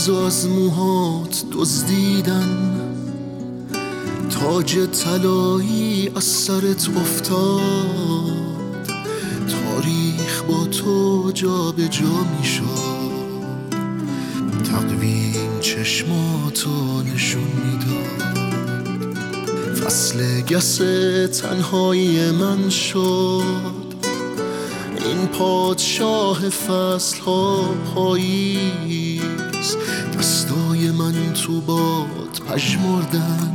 چیزا از موهات دزدیدن، تاج طلایی از سرت افتاد، تاریخ با تو جا به جا می شد، تقویم چشماتو نشون میداد، فصل گس تنهایی من شد، این پادشاه فصل ها پاییز، دستای من تو باد پژمردن،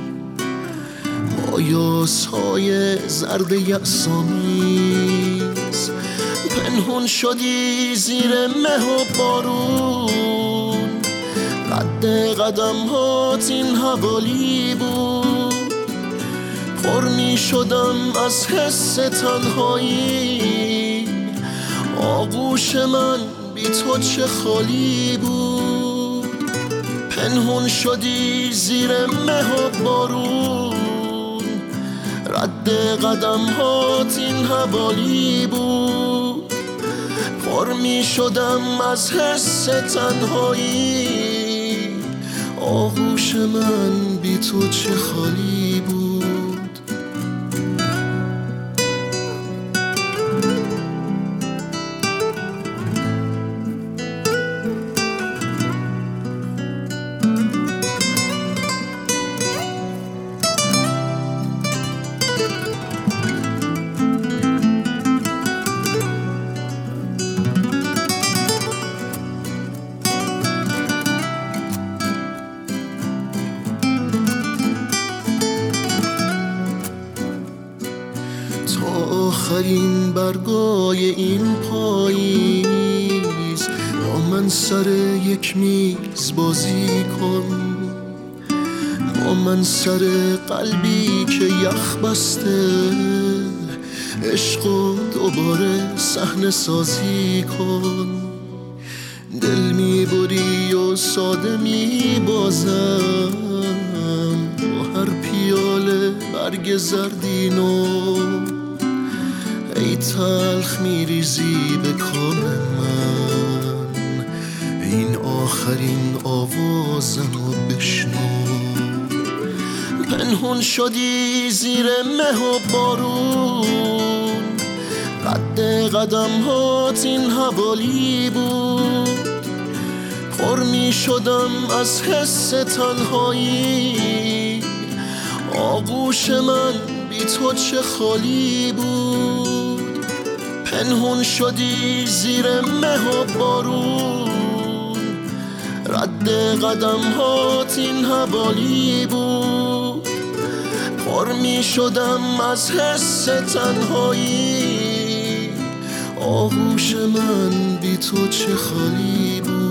با یاسهای زرد یأس‌آمیز، پنهون شدی زیر مه و بارون، رد قدم هات این حوالی بود، پر می شدم از حس تنهایی، آغوش من بی تو چه خالی بود، پنهون شدی زیر مه و بارون، رد قدم هات این حوالی بود، پر می شدم از حس تنهایی، آغوش من بی تو چه خالی بود. آخرین برگای این پاییز، با من سر یک میز بازی کن، با من سر قلبی که یخ بسته، عشقو دوباره صحنه سازی کن، دل میبری و ساده میبازم، با هر پیاله برگ زردینو، ای تلخ میریزی به کام من، این آخرین آوازمو بشنو، پنهون شدی زیر مه و بارون، رد قدم هات این حوالی بود، پر می شدم از حس تنهایی، آغوش من بی تو چه خالی بود، پنهون شدی زیر مه و بارون، رد قدم هات این حوالی بود، پر می شدم از حس تنهایی، آغوش من بی تو چه خالی بود.